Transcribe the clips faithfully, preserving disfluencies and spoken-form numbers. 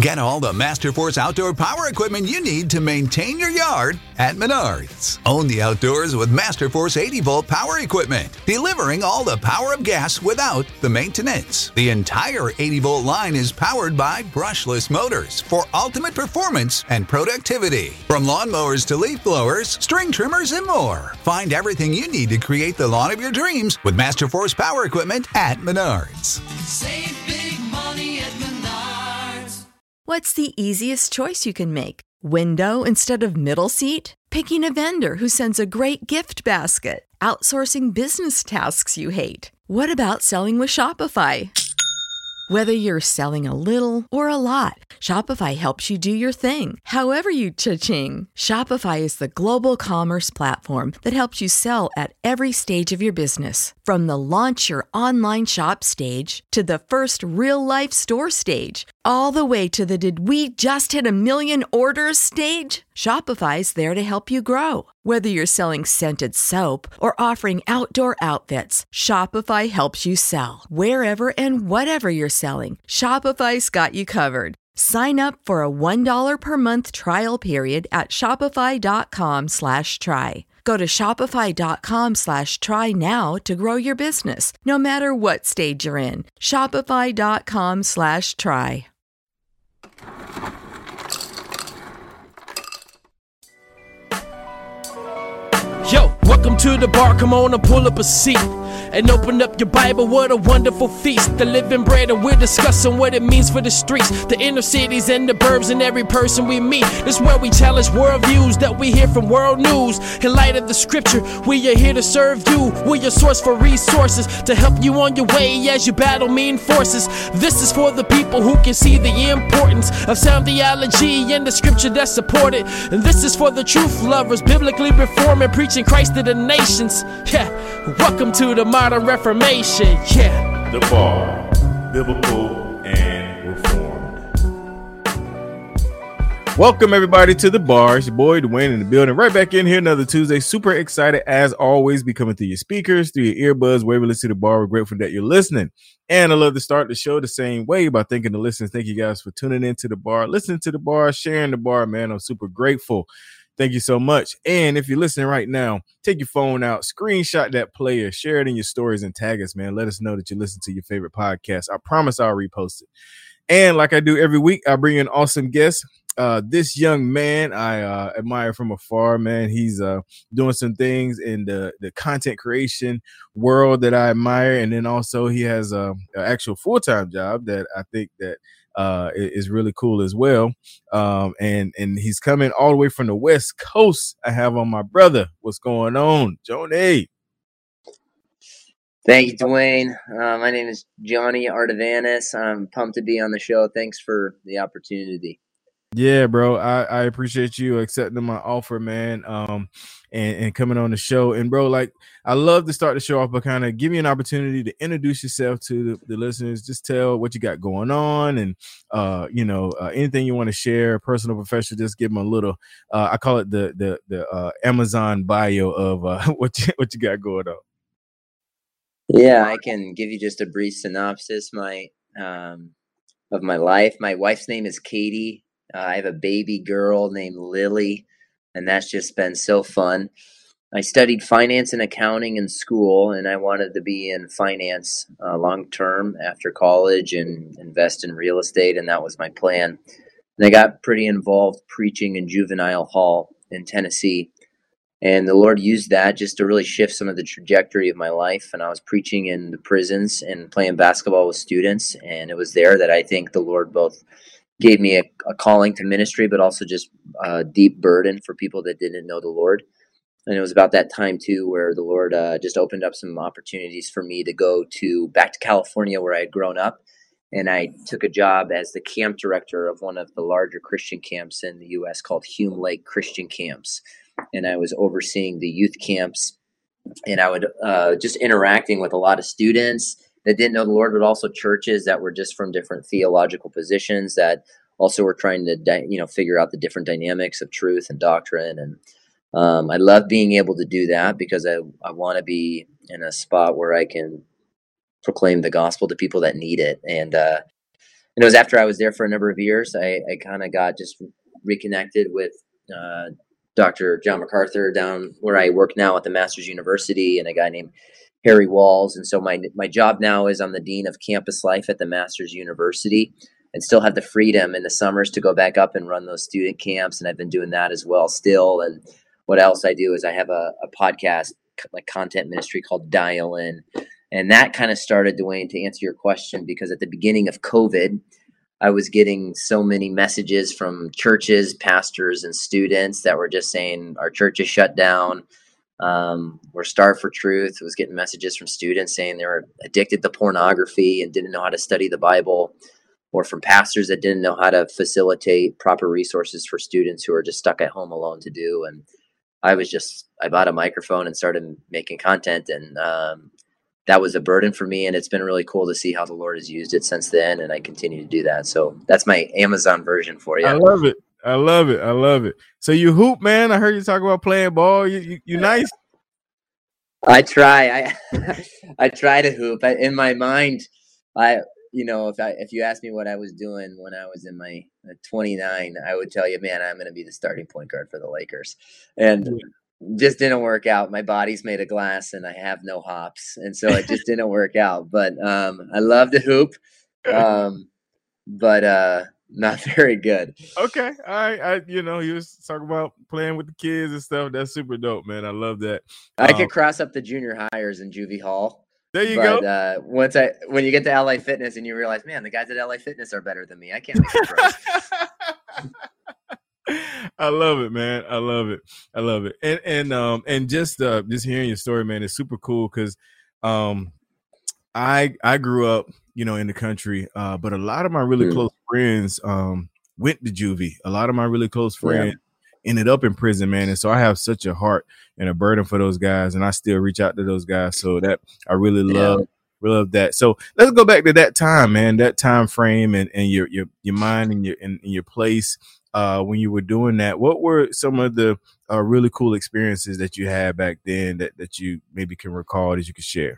Get all the Masterforce outdoor power equipment you need to maintain your yard at Menards. Own the outdoors with Masterforce eighty volt power equipment, delivering all the power of gas without the maintenance. The entire eighty volt line is powered by brushless motors for ultimate performance and productivity. From lawnmowers to leaf blowers, string trimmers, and more. Find everything you need to create the lawn of your dreams with Masterforce power equipment at Menards. Save big money at Menards. What's the easiest choice you can make? Window instead of middle seat? Picking a vendor who sends a great gift basket? Outsourcing business tasks you hate? What about selling with Shopify? Whether you're selling a little or a lot, Shopify helps you do your thing, however you cha-ching. Shopify is the global commerce platform that helps you sell at every stage of your business. From the launch your online shop stage to the first real-life store stage, all the way to the did we just hit a million orders stage. Shopify's there to help you grow. Whether you're selling scented soap or offering outdoor outfits, Shopify helps you sell. Wherever and whatever you're selling, Shopify's got you covered. Sign up for a one dollar per month trial period at shopify.com slash try. Go to shopify.com slash try now to grow your business, no matter what stage you're in. Shopify.com slash try. Yo, welcome to the bar, come on and pull up a seat and open up your Bible, what a wonderful feast. The living bread, and we're discussing what it means for the streets, the inner cities and the burbs, and every person we meet. This is where we challenge worldviews that we hear from world news. In light of the scripture, we are here to serve you. We're your source for resources to help you on your way as you battle mean forces. This is for the people who can see the importance of sound theology and the scripture that support it. And this is for the truth lovers, biblically reforming, preaching Christ to the nations. Yeah, welcome to the modern Reformation, yeah. The Bar, Biblical and Reformed. Welcome everybody to The Bar. It's your boy Dwayne in the building. Right back in here another Tuesday. Super excited as always. Be coming through your speakers, through your earbuds, wherever you listen to The Bar. We're grateful that you're listening. And I love to start the show the same way by thanking the listeners. Thank you guys for tuning into The Bar, listening to The Bar, sharing The Bar, man. I'm super grateful. Thank you so much. And if you're listening right now, take your phone out, screenshot that player, share it in your stories and tag us, man. Let us know that you listen to your favorite podcast. I promise I'll repost it. And like I do every week, I bring in awesome guests. Uh, this young man I uh, admire from afar, man. He's uh, doing some things in the, the content creation world that I admire. And then also he has a, an actual full-time job that I think that uh, is really cool as well. Um, and, and he's coming all the way from the West Coast. I have on my brother. What's going on, Johnny? Thank you, Dwayne. Uh, my name is Johnny Artavanis. I'm pumped to be on the show. Thanks for the opportunity. Yeah, bro. I, I appreciate you accepting my offer, man. Um, and, and coming on the show. And bro, like, I love to start the show off by kind of give you an opportunity to introduce yourself to the, the listeners. Just tell what you got going on, and uh, you know, uh, anything you want to share, personal, professional. Just give them a little. Uh, I call it the the the uh, Amazon bio of uh, what you, what you got going on. Yeah, I can give you just a brief synopsis. My um, of my life. My wife's name is Katie. Uh, I have a baby girl named Lily, and that's just been so fun. I studied finance and accounting in school, and I wanted to be in finance uh, long term after college and invest in real estate, and that was my plan. And I got pretty involved preaching in juvenile hall in Tennessee, and the Lord used that just to really shift some of the trajectory of my life. And I was preaching in the prisons and playing basketball with students, and it was there that I think the Lord both gave me a, a calling to ministry, but also just a deep burden for people that didn't know the Lord. And it was about that time too, where the Lord uh, just opened up some opportunities for me to go to back to California, where I had grown up. And I took a job as the camp director of one of the larger Christian camps in the U S called Hume Lake Christian Camps. And I was overseeing the youth camps, and I would uh, just interacting with a lot of students that didn't know the Lord, but also churches that were just from different theological positions that also were trying to, di- you know, figure out the different dynamics of truth and doctrine. And um, I love being able to do that because I, I want to be in a spot where I can proclaim the gospel to people that need it. And uh, and it was after I was there for a number of years, I, I kind of got just reconnected with uh, Doctor John MacArthur down where I work now at the Masters University, and a guy named Harry Walls. And so my my job now is I'm the Dean of Campus Life at the Masters University, and still have the freedom in the summers to go back up and run those student camps. And I've been doing that as well still. And what else I do is I have a, a podcast, like content ministry called Dial In. And that kind of started, Dwayne, to answer your question, because at the beginning of COVID, I was getting so many messages from churches, pastors, and students that were just saying our church is shut down. Um, we're starved for truth. I was getting messages from students saying they were addicted to pornography and didn't know how to study the Bible, or from pastors that didn't know how to facilitate proper resources for students who are just stuck at home alone to do. And I was just, I bought a microphone and started making content, and um, that was a burden for me. And it's been really cool to see how the Lord has used it since then. And I continue to do that. So that's my Amazon version for you. I love it. I love it. I love it. So you hoop, man. I heard you talk about playing ball. You, you, you nice. I try. I I try to hoop. I, in my mind, I you know if I if you asked me what I was doing when I was in my twenty-nine, I would tell you, man, I'm going to be the starting point guard for the Lakers, and just didn't work out. My body's made of glass, and I have no hops, and so it just didn't work out. But um, I love to hoop, um, but uh, not very good. Okay, all right. I, you know, you was talking about playing with the kids and stuff. That's super dope, man. I love that. I um, could cross up the junior hires in Juvie Hall. There you but, go. Uh, once I, when you get to L A Fitness and you realize, man, the guys at L A Fitness are better than me. I can't make it pros. I love it, man. I love it. I love it. And and um and just uh just hearing your story, man, is super cool because um I I grew up, you know, in the country, uh, but a lot of my really mm. close friends um went to juvie. A lot of my really close friends yeah. ended up in prison, man. And so I have such a heart and a burden for those guys, and I still reach out to those guys. So that I really love yeah. love that. So let's go back to that time, man, that time frame and, and your your your mind and your and, and your place. Uh, when you were doing that, what were some of the uh, really cool experiences that you had back then that, that you maybe can recall that you could share?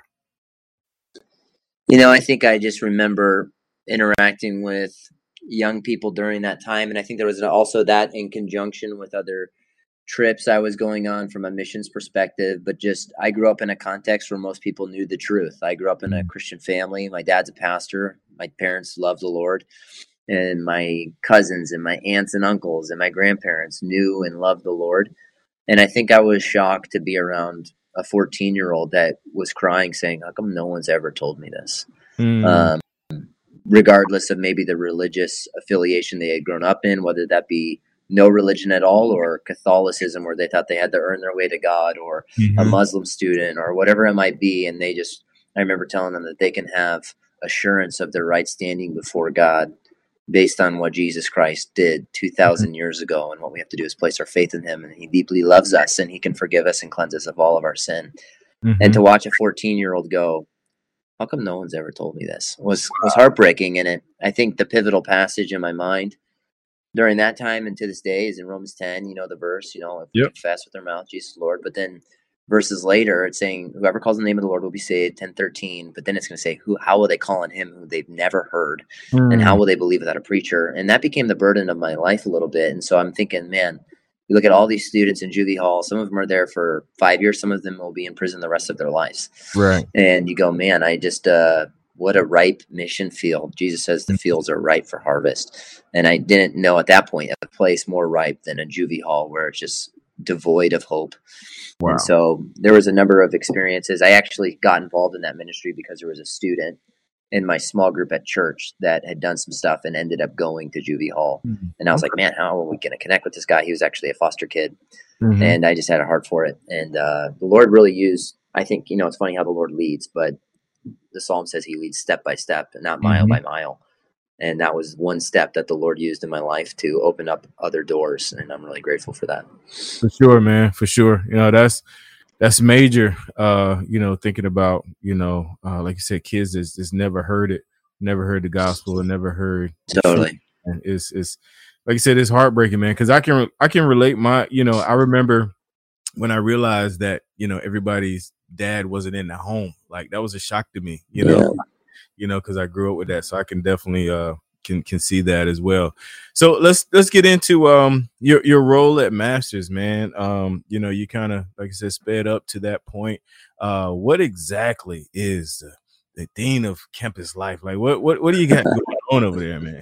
You know, I think I just remember interacting with young people during that time. And I think there was also that in conjunction with other trips I was going on from a missions perspective. But just, I grew up in a context where most people knew the truth. I grew up in a Christian family. My dad's a pastor. My parents loved the Lord. And my cousins and my aunts and uncles and my grandparents knew and loved the Lord. And I think I was shocked to be around a fourteen-year-old that was crying, saying, how come no one's ever told me this? Mm. Um, regardless of maybe the religious affiliation they had grown up in, whether that be no religion at all or Catholicism where they thought they had to earn their way to God, or mm-hmm. a Muslim student or whatever it might be. And they just, I remember telling them that they can have assurance of their right standing before God based on what Jesus Christ did two thousand mm-hmm. years ago. And what we have to do is place our faith in him. And he deeply loves us, and he can forgive us and cleanse us of all of our sin. Mm-hmm. And to watch a fourteen-year-old go, how come no one's ever told me this, was, was heartbreaking. And it, I think the pivotal passage in my mind during that time and to this day is in Romans ten, you know, the verse, you know, if we yep. confess with our mouth, Jesus Lord. But then verses later, it's saying, whoever calls the name of the Lord will be saved, ten thirteen. But then it's going to say, who? How will they call on him who they've never heard? Mm. And how will they believe without a preacher? And that became the burden of my life a little bit. And so I'm thinking, man, you look at all these students in Juvie Hall. Some of them are there for five years. Some of them will be in prison the rest of their lives. Right. And you go, man, I just, uh, what a ripe mission field. Jesus says the fields are ripe for harvest. And I didn't know at that point a place more ripe than a Juvie Hall where it's just devoid of hope. Wow. And so there was a number of experiences. I actually got involved in that ministry because there was a student in my small group at church that had done some stuff and ended up going to Juvie Hall. Mm-hmm. And I was like, man, how are we going to connect with this guy? He was actually a foster kid. Mm-hmm. And I just had a heart for it. And uh, the Lord really used, I think, you know, it's funny how the Lord leads, but the Psalm says he leads step by step and not mile mm-hmm. by mile. And that was one step that the Lord used in my life to open up other doors. And I'm really grateful for that. For sure, man. For sure. You know, that's, that's major, uh, you know, thinking about, you know, uh, like you said, kids that's, that's never heard it, never heard the gospel and never heard. Totally. And it's, it's, like you said, it's heartbreaking, man. Cause I can, I can relate my, you know, I remember when I realized that, you know, everybody's dad wasn't in the home. Like that was a shock to me, you know, yeah. you know, cause I grew up with that. So I can definitely, uh, can can see that as well. So let's let's get into um your your role at Masters, man. Um, you know, you kind of, like I said, sped up to that point. Uh, what exactly is the, the dean of campus life? Like, what what what do you got going on over there, man?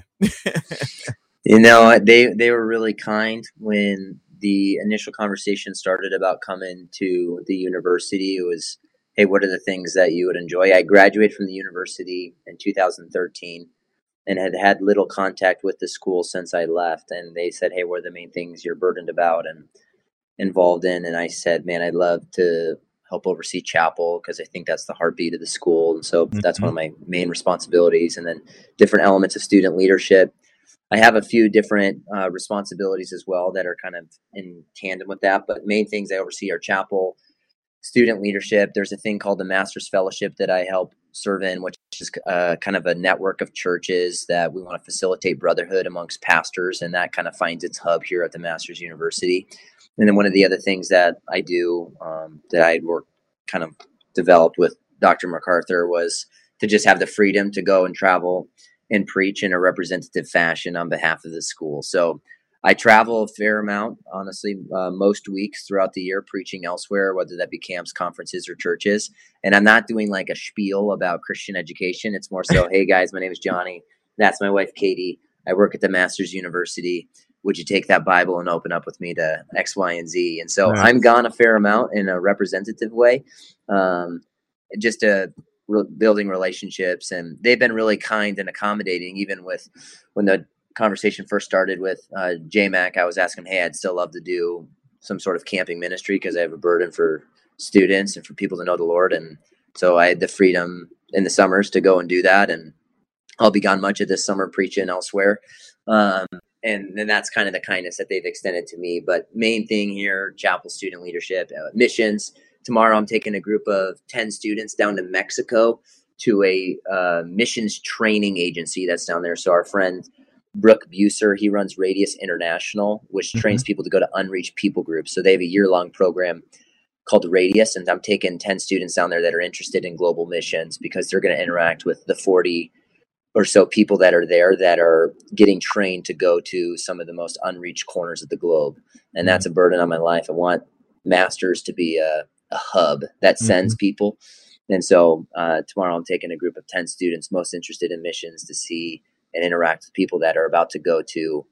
You know, they they were really kind when the initial conversation started about coming to the university. It was, hey, what are the things that you would enjoy? I graduated from the university in two thousand thirteen and had had little contact with the school since I left. And they said, hey, what are the main things you're burdened about and involved in? And I said, man, I'd love to help oversee chapel because I think that's the heartbeat of the school. And so mm-hmm. that's one of my main responsibilities. And then different elements of student leadership. I have a few different uh, responsibilities as well that are kind of in tandem with that. But main things I oversee are chapel, student leadership. There's a thing called the Masters Fellowship that I help serve in, which is uh, kind of a network of churches that we want to facilitate brotherhood amongst pastors. And that kind of finds its hub here at the Masters University. And then one of the other things that I do um, that I work kind of developed with Doctor MacArthur was to just have the freedom to go and travel and preach in a representative fashion on behalf of the school. So I travel a fair amount, honestly, uh, most weeks throughout the year, preaching elsewhere, whether that be camps, conferences, or churches. And I'm not doing like a spiel about Christian education. It's more so, hey guys, my name is Johnny. That's my wife, Katie. I work at the Masters University. Would you take that Bible and open up with me to X, Y, and Z? And so nice. I'm gone a fair amount in a representative way, um, just to re- building relationships. And they've been really kind and accommodating, even with when the conversation first started with uh, J Mac. I was asking him, hey, I'd still love to do some sort of camping ministry because I have a burden for students and for people to know the Lord. And so I had the freedom in the summers to go and do that. And I'll be gone much of this summer preaching elsewhere. Um, and then that's kind of the kindness that they've extended to me. But main thing here, chapel, student leadership, uh, missions. Tomorrow I'm taking a group of ten students down to Mexico to a uh, missions training agency that's down there. So our friend Brooke Buser, he runs Radius International, which mm-hmm. trains people to go to unreached people groups. So they have a year-long program called Radius, and I'm taking ten students down there that are interested in global missions because they're going to interact with the forty or so people that are there that are getting trained to go to some of the most unreached corners of the globe. And that's a burden on my life. I want Masters to be a, a hub that sends mm-hmm. people. And so uh, tomorrow I'm taking a group of ten students most interested in missions to see and interact with people that are about to go to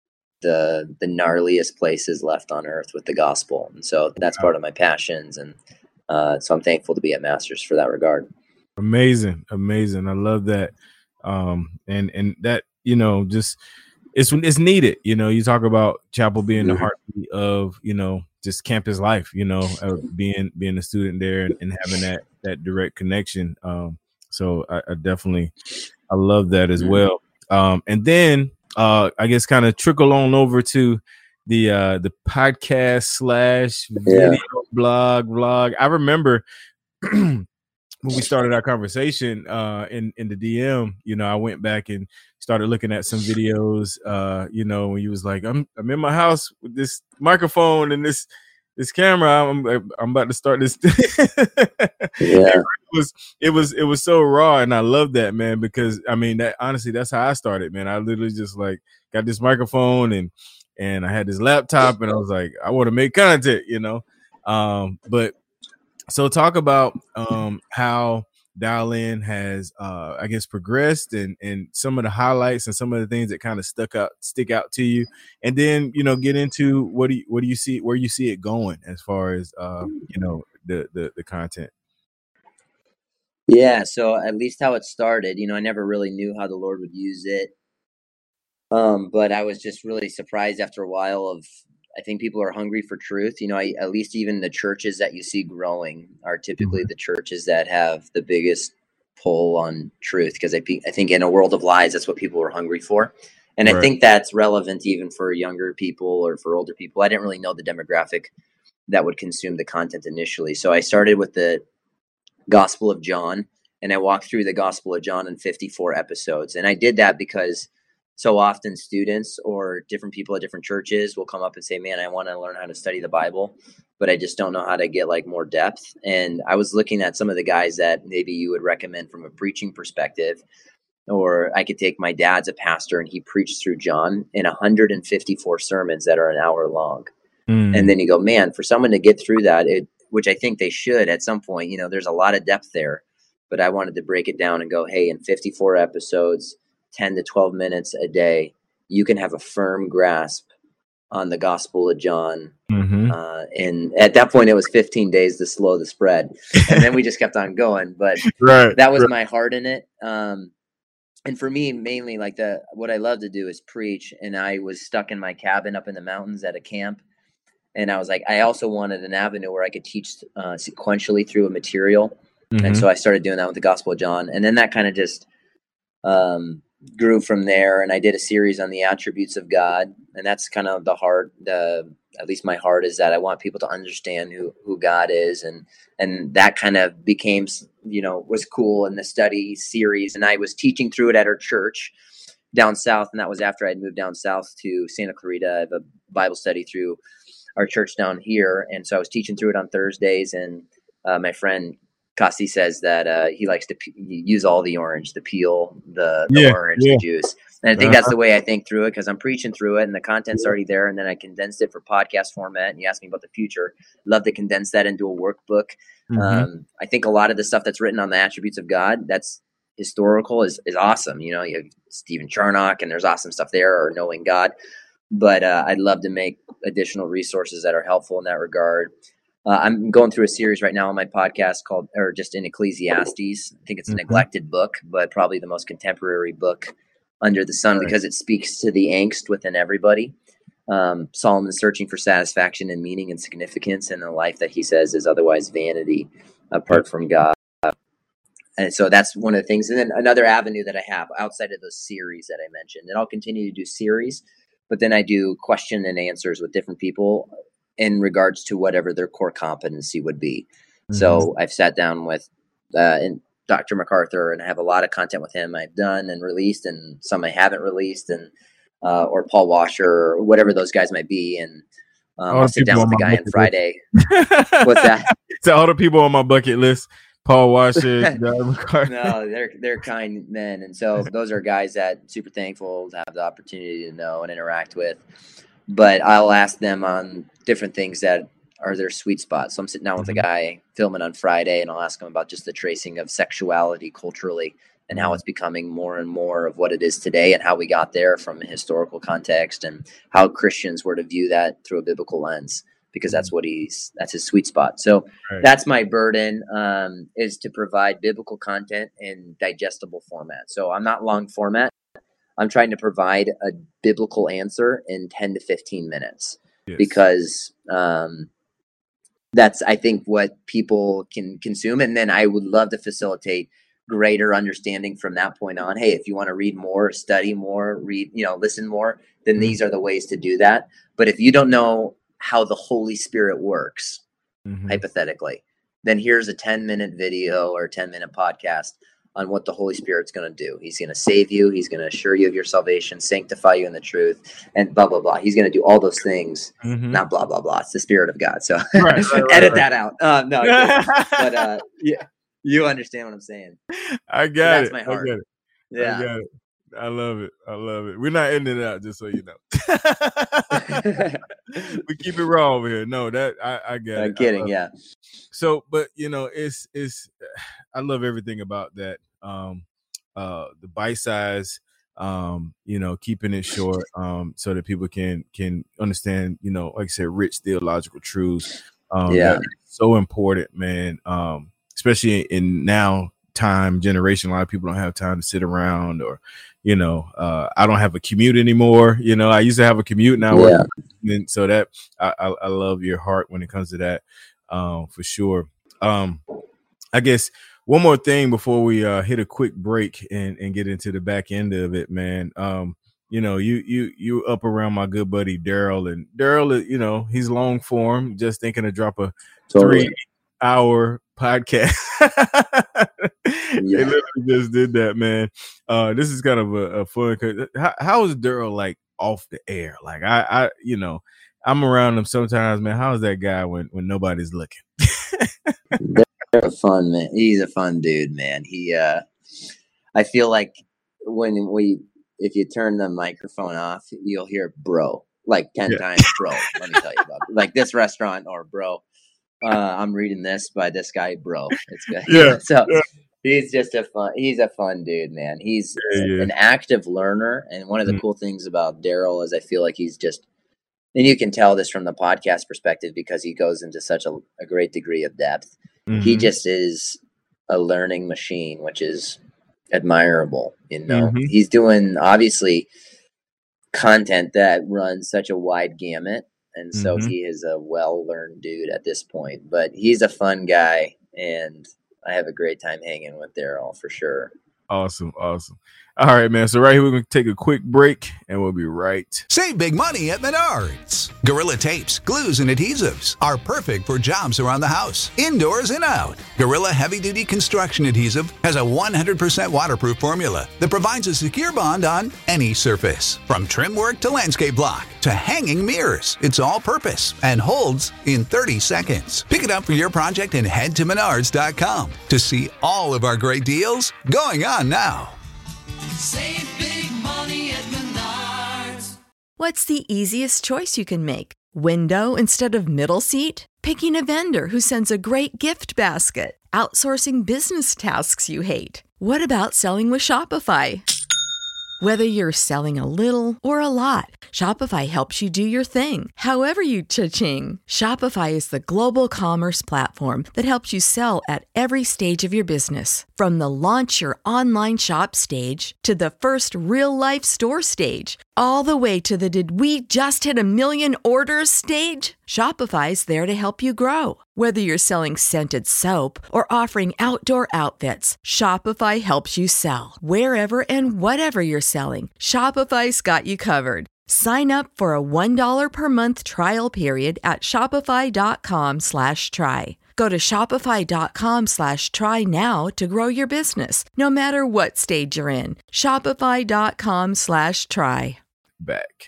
the the gnarliest places left on earth with the gospel. And so that's part of my passions. And uh, so I'm thankful to be at Masters for that regard. Amazing. Amazing. I love that. Um, and, and that, you know, just, it's, it's needed, you know, you talk about chapel being the heartbeat of, you know, just campus life, you know, uh, being, being a student there and, and having that, that direct connection. Um, so I, I definitely, I love that as well. Um, and then, uh, I guess kind of trickle on over to the, uh, the podcast slash video yeah. blog vlog. I remember when we started our conversation uh, in, in the D M, you know, I went back and started looking at some videos, uh, you know, when you was like, I'm I'm in my house with this microphone and this this camera. I'm I'm about to start this. yeah. It was it was it was so raw, and I love that, man, because I mean that honestly, that's how I started, man. I literally just like got this microphone and and I had this laptop, and I was like, I want to make content, you know. Um, but So talk about um, how Dial In has, uh, I guess, progressed and, and some of the highlights and some of the things that kind of stuck out, stick out to you, and then you know get into what do you what do you see where you see it going as far as uh, you know the, the the content. Yeah, so at least how it started, you know, I never really knew how the Lord would use it, um, but I was just really surprised after a while of. I think people are hungry for truth. You know, I, at least even the churches that you see growing are typically the churches that have the biggest pull on truth. Because I, I think in a world of lies, that's what people are hungry for. And right. I think that's relevant even for younger people or for older people. I didn't really know the demographic that would consume the content initially. So I started with the Gospel of John, and I walked through the Gospel of John in fifty-four episodes. And I did that because so often students or different people at different churches will come up and say, man, I want to learn how to study the Bible, but I just don't know how to get like more depth. And I was looking at some of the guys that maybe you would recommend from a preaching perspective. Or I could take my dad's a pastor and he preached through John in one hundred fifty-four sermons that are an hour long. Mm. And then you go, man, for someone to get through that, it, which I think they should at some point, you know, there's a lot of depth there, but I wanted to break it down and go, hey, in fifty-four episodes, ten to twelve minutes a day, you can have a firm grasp on the Gospel of John. Mm-hmm. Uh, and at that point, it was fifteen days to slow the spread. And then we just kept on going. But right, that was right. my heart in it. Um, and for me, mainly, like the what I love to do is preach. And I was stuck in my cabin up in the mountains at a camp. And I was like, I also wanted an avenue where I could teach uh, sequentially through a material. Mm-hmm. And so I started doing that with the Gospel of John. And then that kind of just um, grew from there. And I did a series on the attributes of God. And that's kind of the heart, the, at least my heart is that I want people to understand who, who God is. And, and that kind of became, you know, was cool in the study series. And I was teaching through it at our church down south. And that was after I'd moved down south to Santa Clarita. I have a Bible study through our church down here. And so I was teaching through it on Thursdays. And uh, my friend Kasi says that uh, he likes to p- use all the orange, the peel, the, the yeah, orange, yeah. the juice. And I think uh-huh. that's the way I think through it, because I'm preaching through it and the content's already there. And then I condensed it for podcast format. And you asked me about the future. Love to condense that into a workbook. Mm-hmm. Um, I think a lot of the stuff that's written on the attributes of God, that's historical, is, is awesome. You know, you have Stephen Charnock and there's awesome stuff there, or Knowing God. But uh, I'd love to make additional resources that are helpful in that regard. Uh, I'm going through a series right now on my podcast called, or just in Ecclesiastes. I think it's a mm-hmm. neglected book, but probably the most contemporary book under the sun, right. because it speaks to the angst within everybody. Um, Solomon's searching for satisfaction and meaning and significance in a life that he says is otherwise vanity apart from God. And so that's one of the things. And then another avenue that I have outside of those series that I mentioned, and I'll continue to do series, but then I do question and answers with different people in regards to whatever their core competency would be. Mm-hmm. So I've sat down with uh, and Doctor MacArthur, and I have a lot of content with him I've done and released, and some I haven't released, and uh, or Paul Washer, or whatever those guys might be. And um, I'll sit down with the guy on Friday. What's that? To all the people on my bucket list, Paul Washer, MacArthur. No, they're they're kind men, and so those are guys that super thankful to have the opportunity to know and interact with. But I'll ask them on different things that are their sweet spots. So I'm sitting down with a guy filming on Friday, and I'll ask him about just the tracing of sexuality culturally and how it's becoming more and more of what it is today, and how we got there from a historical context, and how Christians were to view that through a biblical lens, because that's what he's, that's his sweet spot. So right. that's my burden, um, is to provide biblical content in digestible format. So I'm not long format. I'm trying to provide a biblical answer in ten to fifteen minutes, yes. because, um, that's, I think, what people can consume. And then I would love to facilitate greater understanding from that point on. Hey, if you want to read more, study more, read, you know, listen more, then these are the ways to do that. But if you don't know how the Holy Spirit works, mm-hmm. hypothetically, then here's a ten minute video or ten minute podcast on what the Holy Spirit's going to do. He's going to save you. He's going to assure you of your salvation, sanctify you in the truth, and blah, blah, blah. He's going to do all those things, mm-hmm. not blah, blah, blah. It's the Spirit of God. So right, right, right, edit right. that out. Uh, no, but uh, yeah, you understand what I'm saying. I got so that's it. my heart. I got it. Yeah. I got it. I love it. I love it. We're not ending it out, just so you know. We keep it raw over here. No, that I, I get I'm it. kidding, yeah. It. So, but you know, it's it's. I love everything about that. Um, uh, the bite size. Um, you know, keeping it short, um, so that people can can understand. You know, like I said, rich theological truths. Um, yeah, so important, man. Um, especially in now time generation, a lot of people don't have time to sit around, or you know, uh, I don't have a commute anymore. You know, I used to have a commute now. Yeah. And so that I, I, I love your heart when it comes to that, um, for sure. Um, I guess one more thing before we uh, hit a quick break and, and get into the back end of it, man. Um, you know, you you you up around my good buddy Daryl, and Daryl, you know, he's long form, just thinking to drop a totally. three hour podcast. Yeah. They literally just did that, man. Uh, this is kind of a, a fun. How, how is Daryl like off the air? Like I, I, you know, I'm around him sometimes, man. How is that guy when, when nobody's looking? They're a fun man. He's a fun dude, man. He, uh, I feel like when we, if you turn the microphone off, you'll hear bro, like ten Yeah. times bro. Let me tell you about it. Like this restaurant or bro. Uh, I'm reading this by this guy, bro. It's good. Yeah, so yeah. he's just a fun, he's a fun dude, man. He's Yeah, yeah. an active learner. And one of the Mm. cool things about Daryl is I feel like he's just, and you can tell this from the podcast perspective because he goes into such a, a great degree of depth. He Mhm. just is a learning machine, which is admirable. You know, Mhm. he's doing obviously content that runs such a wide gamut. And so Mhm. he is a well-learned dude at this point, but he's a fun guy, and I have a great time hanging with Daryl for sure. Awesome, awesome. All right, man. So right here, we're going to take a quick break, and we'll be right. Save big money at Menards. Gorilla tapes, glues, and adhesives are perfect for jobs around the house, indoors and out. Gorilla Heavy Duty Construction Adhesive has a one hundred percent waterproof formula that provides a secure bond on any surface. From trim work to landscape block to hanging mirrors, it's all purpose and holds in thirty seconds. Pick it up for your project and head to menards dot com to see all of our great deals going on now. Save big money at Menards. What's the easiest choice you can make? Window instead of middle seat? Picking a vendor who sends a great gift basket? Outsourcing business tasks you hate? What about selling with Shopify? Whether you're selling a little or a lot, Shopify helps you do your thing, however you cha-ching. Shopify is the global commerce platform that helps you sell at every stage of your business. From the launch your online shop stage to the first real-life store stage, all the way to the did we just hit a million orders stage. Shopify's there to help you grow. Whether you're selling scented soap or offering outdoor outfits, Shopify helps you sell. Wherever and whatever you're selling, Shopify's got you covered. Sign up for a one dollar per month trial period at shopify.com slash try. Go to shopify.com slash try now to grow your business, no matter what stage you're in. Shopify.com slash try. Back.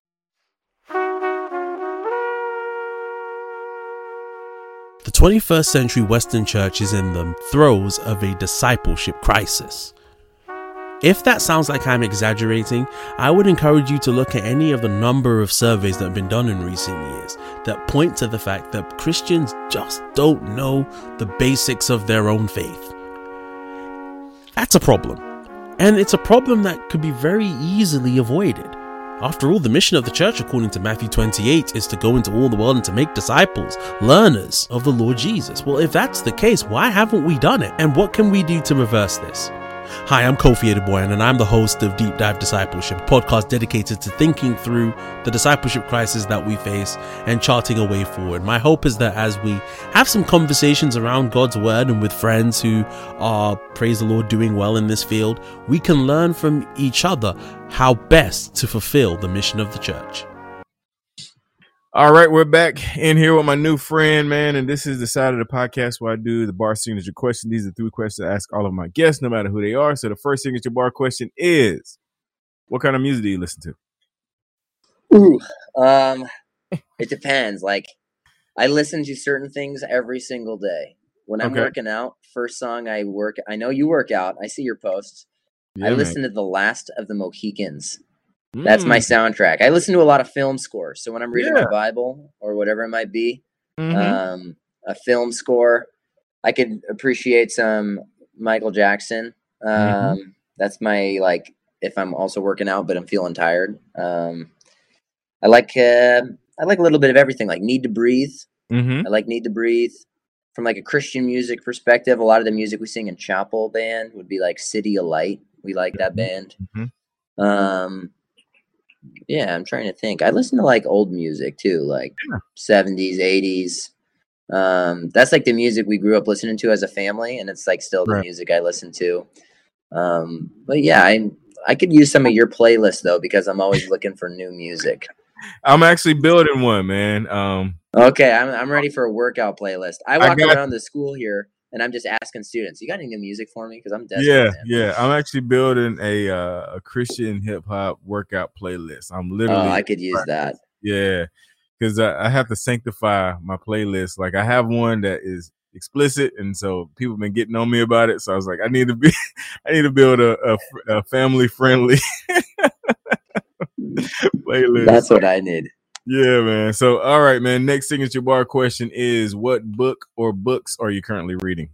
The twenty-first century Western Church is in the throes of a discipleship crisis. If that sounds like I'm exaggerating, I would encourage you to look at any of the number of surveys that have been done in recent years that point to the fact that Christians just don't know the basics of their own faith. That's a problem. And it's a problem that could be very easily avoided. After all, the mission of the church, according to Matthew twenty-eight, is to go into all the world and to make disciples, learners of the Lord Jesus. Well, if that's the case, why haven't we done it? And what can we do to reverse this? Hi, I'm Kofi Adeboyan, and I'm the host of Deep Dive Discipleship, a podcast dedicated to thinking through the discipleship crisis that we face and charting a way forward. My hope is that as we have some conversations around God's word and with friends who are, praise the Lord, doing well in this field, we can learn from each other how best to fulfill the mission of the church. All right, we're back in here with my new friend, man, and this is the side of the podcast where I do the bar signature question. These are three questions I ask all of my guests, no matter who they are. So the first signature bar question is, what kind of music do you listen to? Ooh, um, it depends. Like, I listen to certain things every single day. When I'm Okay. working out, first song I work, I know you work out. I see your posts. Yeah, I man. listen to The Last of the Mohicans. That's my Mm. soundtrack. I listen to a lot of film scores. So when I'm reading Yeah. my Bible or whatever it might be, Mhm. um, a film score, I could appreciate some Michael Jackson. Um, Mhm. That's my, like, if I'm also working out, but I'm feeling tired. Um, I like, uh, I like a little bit of everything, like Need to Breathe. Mhm. I like Need to Breathe. From like a Christian music perspective, a lot of the music we sing in chapel band would be like City of Light. We like that band. Mhm. Um, yeah, I'm trying to think. I listen to like old music too, like Yeah. seventies, eighties. Um, that's like the music we grew up listening to as a family, and it's like still the Right. music I listen to. Um, but yeah, I I could use some of your playlists though, because I'm always looking for new music. I'm actually building one, man. Um, Okay, I'm I'm ready for a workout playlist. I I walk got- around the school here and I'm just asking students, "You got any new music for me?" Because I'm desperate. yeah, man. yeah. I'm actually building a uh, a Christian hip hop workout playlist. I'm Oh, literally, I could use that. yeah, because I, I have to sanctify my playlist. Like I have one that is explicit, and so people have been getting on me about it. So I was like, I need to be, I need to build a, a, a family friendly playlist. That's what I need. Yeah, man. So, all right, man. Next signature bar question is: what book or books are you currently reading?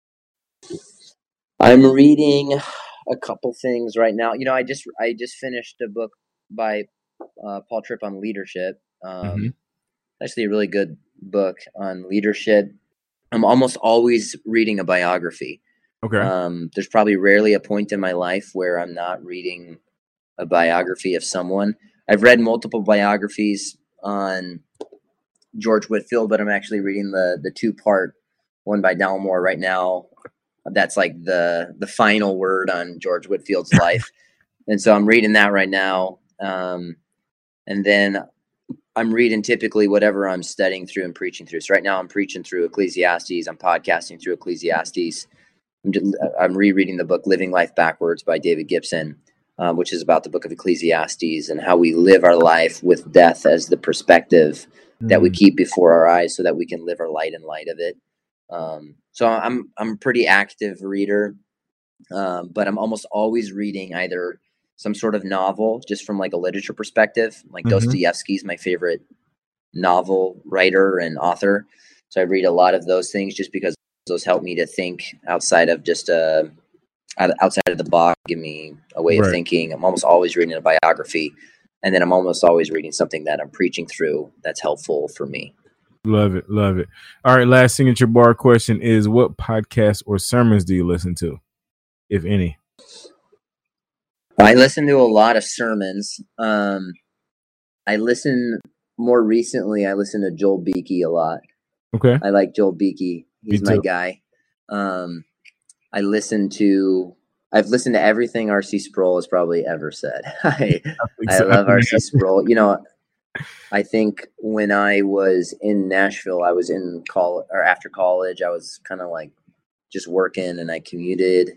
I'm reading a couple things right now. You know, I just I just finished a book by uh, Paul Tripp on leadership. Um, Mm-hmm. Actually, a really good book on leadership. I'm almost always reading a biography. Okay. Um, there's probably rarely a point in my life where I'm not reading a biography of someone. I've read multiple biographies on George Whitefield, but I'm actually reading the the two part one by Dalmore right now. That's like the the final word on George Whitefield's life, and so I'm reading that right now. Um, and then I'm reading typically whatever I'm studying through and preaching through. So right now I'm preaching through Ecclesiastes. I'm podcasting through Ecclesiastes. I'm, just, I'm rereading the book Living Life Backwards by David Gibson, um, which is about the book of Ecclesiastes and how we live our life with death as the perspective mm-hmm. that we keep before our eyes so that we can live our light in light of it. Um, so I'm I'm a pretty active reader, um, but I'm almost always reading either some sort of novel, just from like a literature perspective. Like mm-hmm. Dostoevsky's my favorite novel writer and author, so I read a lot of those things just because those help me to think outside of just a outside of the box, give me a way right. of thinking. I'm almost always reading a biography, and then I'm almost always reading something that I'm preaching through that's helpful for me. Love it. Love it. All right. Last signature bar question is: what podcasts or sermons do you listen to, if any? I listen to a lot of sermons. Um, I listen more recently. I listen to Joel Beakey a lot. Okay. I like Joel Beakey. He's my guy. Um, I listen to, I've listened to everything R C Sproul has probably ever said. I, I, so. I love R C Sproul. You know, I think when I was in Nashville, I was in college or after college, I was kind of like just working and I commuted.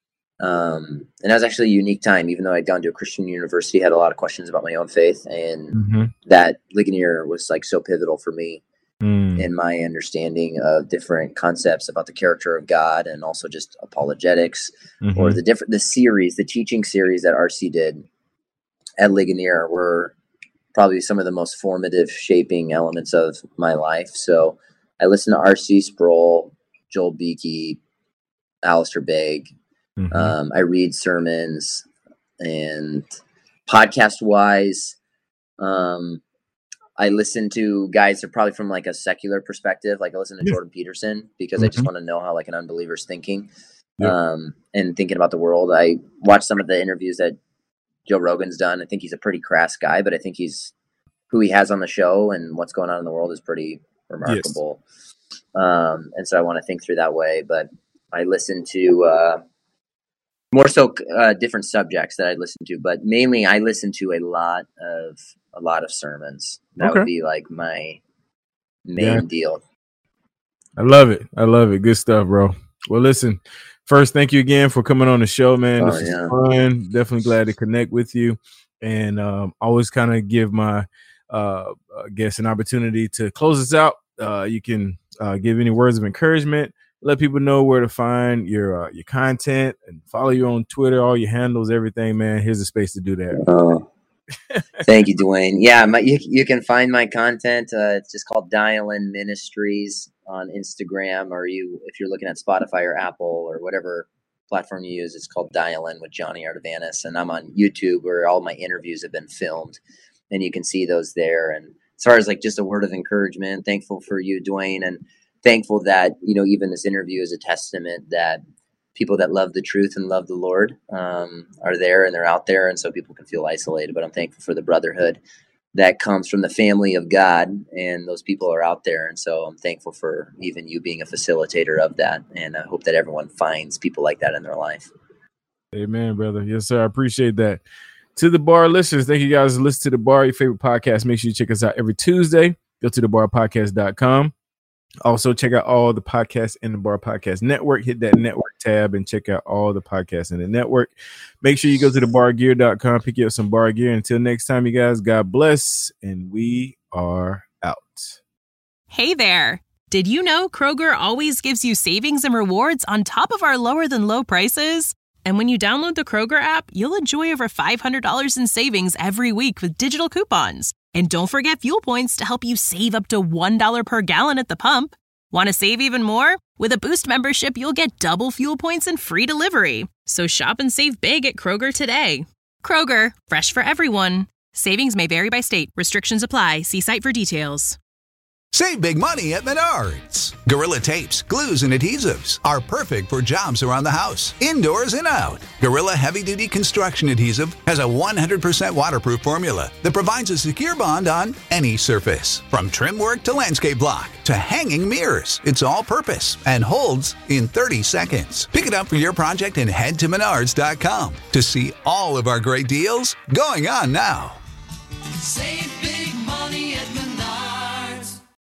Um, and that was actually a unique time, even though I'd gone to a Christian university, had a lot of questions about my own faith. And mm-hmm. that Ligonier was like so pivotal for me mm. in my understanding of different concepts about the character of God and also just apologetics mm-hmm. or the different, the series, the teaching series that R C did at Ligonier were probably some of the most formative shaping elements of my life. So I listened to R C Sproul, Joel Beakey, Alistair Begg. Mm-hmm. Um, I read sermons, and podcast wise, um, I listen to guys that are probably from like a secular perspective. Like I listen to yeah. Jordan Peterson because mm-hmm. I just want to know how like an unbeliever's thinking, yeah. um, and thinking about the world. I watched some of the interviews that Joe Rogan's done. I think he's a pretty crass guy, but I think he's who he has on the show and what's going on in the world is pretty remarkable. Yes. Um, and so I want to think through that way, but I listen to, uh, more so uh, different subjects that I listen to, but mainly I listen to a lot of a lot of sermons. That okay. would be like my main yeah. deal. I love it. I love it. Good stuff, bro. Well, listen, first, thank you again for coming on the show, man. Oh, this yeah. is fun. Definitely glad to connect with you, and um, always kind of give my uh, I guess an opportunity to close us out. Uh, you can uh, give any words of encouragement. Let people know where to find your uh, your content and follow you on Twitter, all your handles, everything, man. Here's a space to do that. Uh, thank you, Dwayne. Yeah, my, you, you can find my content. Uh, it's just called Dial In Ministries on Instagram, or you if you're looking at Spotify or Apple or whatever platform you use, it's called Dial In with Johnny Artavanis. And I'm on YouTube where all my interviews have been filmed, and you can see those there. And as far as like just a word of encouragement, thankful for you, Dwayne, and thankful that, you know, even this interview is a testament that people that love the truth and love the Lord um, are there and they're out there. And so people can feel isolated, but I'm thankful for the brotherhood that comes from the family of God, and those people are out there. And so I'm thankful for even you being a facilitator of that. And I hope that everyone finds people like that in their life. Amen, brother. Yes, sir. I appreciate that. To the Bar listeners, thank you guys for listening to The Bar, your favorite podcast. Make sure you check us out every Tuesday. Go to the bar podcast dot com. Also, check out all the podcasts in the Bar Podcast Network. Hit that network tab and check out all the podcasts in the network. Make sure you go to the bar gear dot com, pick you up some bar gear. Until next time, you guys, God bless, and we are out. Hey there. Did you know Kroger always gives you savings and rewards on top of our lower-than-low prices? And when you download the Kroger app, you'll enjoy over five hundred dollars in savings every week with digital coupons. And don't forget fuel points to help you save up to one dollar per gallon at the pump. Want to save even more? With a Boost membership, you'll get double fuel points and free delivery. So shop and save big at Kroger today. Kroger, fresh for everyone. Savings may vary by state. Restrictions apply. See site for details. Save big money at Menards. Gorilla tapes, glues, and adhesives are perfect for jobs around the house, indoors and out. Gorilla Heavy Duty Construction Adhesive has a one hundred percent waterproof formula that provides a secure bond on any surface. From trim work to landscape block to hanging mirrors, it's all purpose and holds in thirty seconds. Pick it up for your project and head to menards dot com to see all of our great deals going on now. Save